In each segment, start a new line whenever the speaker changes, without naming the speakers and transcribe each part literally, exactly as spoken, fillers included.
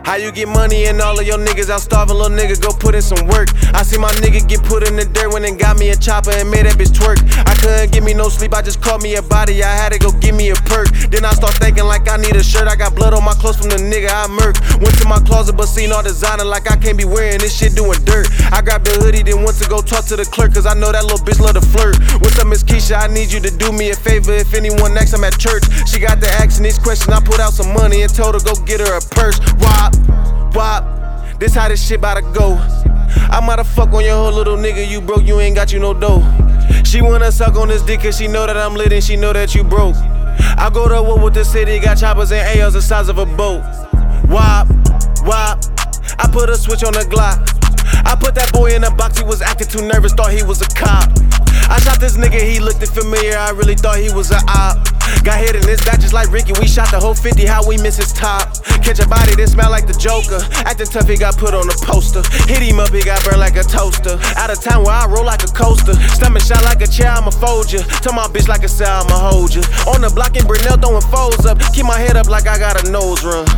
How you get money and all of your niggas out starving, little nigga, go put in some work. I see my nigga get put in the dirt when it got me a chopper and made that bitch twerk. I couldn't get me no sleep, I just caught me a body, I had to go give me a perk. Then I start thinking like I need a shirt, I got blood on my clothes from the nigga I murk. Went to my closet but seen all designer like I can't be wearing this shit doing dirt. I grabbed the hoodie, then went to go talk to the clerk, cause I know that little bitch love to flirt. What's up, Miss Keisha, I need you to do me a favor. If anyone next, I'm at church. She got to asking these questions, I put out some money and told her go get her a purse. Wop, wop, this how this shit bout to go. I might have fuck on your whole little nigga, you broke, you ain't got you no dough. She wanna suck on this dick cause she know that I'm lit and she know that you broke. I go to war with the city, got choppers and A Ls the size of a boat. Wop, wop, I put a switch on the Glock. I put that boy in a box, he was acting too nervous, thought he was a cop. I shot this nigga, he looked familiar, I really thought he was a op. Got hit in his back just like Ricky, we shot the whole fifty, how we miss his top. Catch a body that smell like the Joker, acting tough, he got put on a poster. Hit him up, he got burned like a toaster. Out of town where I roll like a coaster. Stomach shot like a chair, I'ma fold ya. Tell my bitch like a cell, I'ma hold ya. On the block in Brunel throwing foes up, keep my head up like I got a nose run.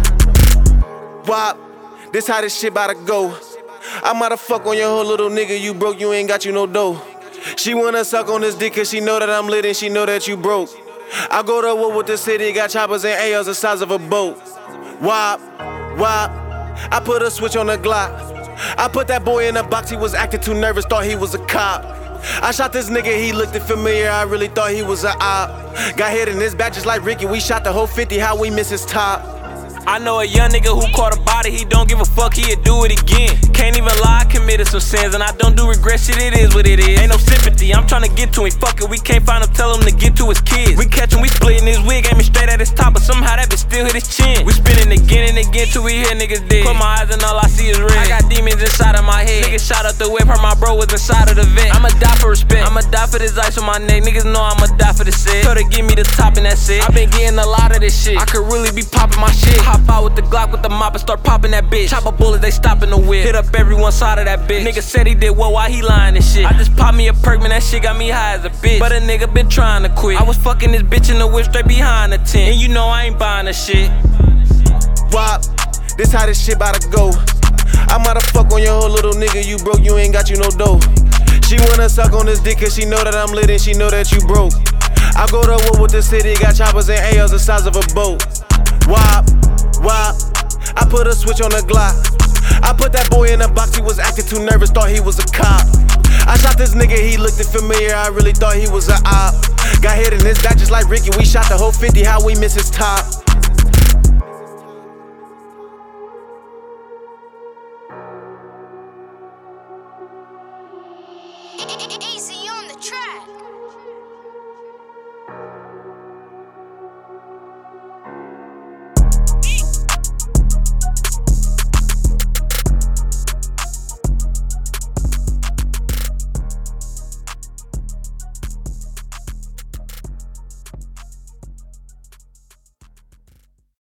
Wop, this how this shit bout to go. I might have fuck on your whole little nigga, you broke, you ain't got you no dough. She wanna suck on this dick cause she know that I'm lit and she know that you broke. I go to war with the city, got choppers and A Ls the size of a boat. Wop, wop, I put a switch on the Glock. I put that boy in a box, he was acting too nervous, thought he was a cop. I shot this nigga, he looked familiar, I really thought he was a op. Got hit in his back just like Ricky, we shot the whole fifty, how we miss his top.
I know a young nigga who caught a body, he don't give a fuck, he'll do it again. Can't even lie, I committed some sins, and I don't do regret shit, it is what it is. Ain't no sympathy, I'm tryna get to him, fuck it, we can't find him, tell him to get to his kids. We catch him, we splitting his wig, aiming straight at his top, but somehow that bitch still hit his chin. We spinning again and again till we hear niggas dead. Close my eyes and all I see is red. I got demons inside of my head. Niggas shot up the whip, heard my bro was inside of the vet. I'ma die for respect, I'ma die for this ice on my neck. Niggas know I'ma die for the set. Told her give me the top and that's it. I been getting a lot of this shit, I could really be popping my shit. Hop out with the Glock with the mop and start popping that bitch. Chopper bullets, they stopping the whip. Hit up every one side of that bitch. Nigga said he did well, why he lying and shit? I just popped me a perk, man, that shit got me high as a bitch. But a nigga been trying to quit. I was fucking this bitch in the whip straight behind the tent. And you know I ain't buying the shit.
Wop, this how this shit bout to go. I might have fuck on your whole little nigga, you broke, you ain't got you no dough. She wanna suck on this dick cause she know that I'm lit and she know that you broke. I go to war with the city, got choppers and A Ls the size of a boat. Wop, wop, I put a switch on the Glock. I put that boy in a box, he was acting too nervous, thought he was a cop. I shot this nigga, he looked familiar, I really thought he was a op. Got hit in his back just like Ricky, we shot the whole fifty, how we miss his top.